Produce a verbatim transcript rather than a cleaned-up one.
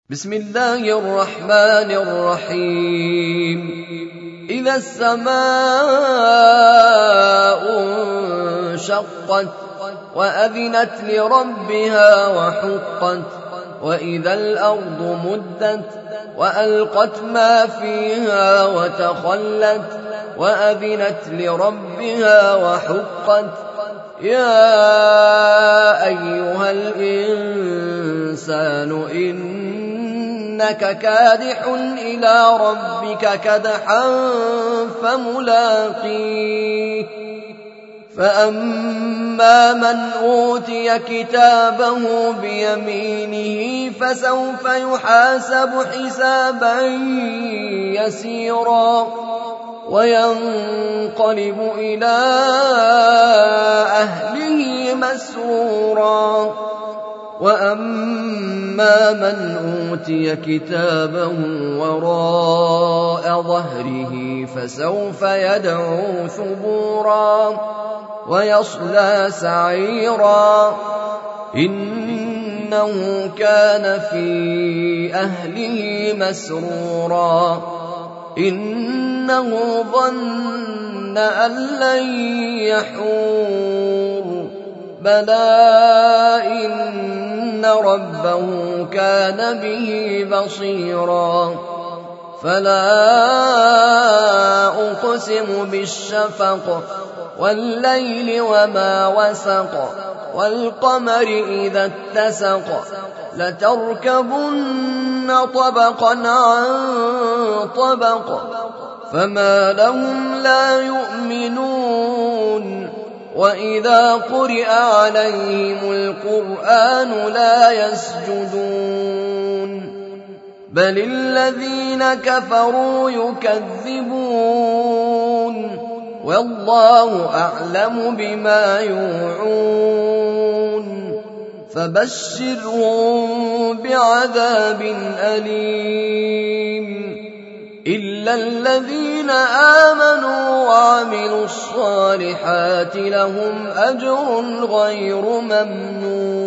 بسم الله الرحمن الرحيم إذا السماء انشقت وأذنت لربها وحقت وإذا الأرض مدت وألقت ما فيها وتخلت وأذنت لربها وحقت يا أيها الإنسان إنك كادح إلى ربك كدحا فملاقيه فأما من أوتي كتابه بيمينه فسوف يحاسب حسابا يسيرا وينقلب إلى أهله مسرورا وأما من أوتي كتابه وراء ظهره فسوف يدعو ثبورا ويصلى سعيرا إنه كان في أهله مسرورا إنه ظن أن لن يحور بلى إن ربه كان به بصيرا فلا أقسم بالشفق والليل وما وسق والقمر إذا اتسق لتركبن طبقا عن طبق فما لهم لا يؤمنون وإذا قرئ عليهم القرآن لا يسجدون بل الذين كفروا يكذبون والله أعلم بما يوعون فبشرهم بعذاب أليم إلا الذين آمنوا وعملوا الصالحات لهم أجر غير ممنون.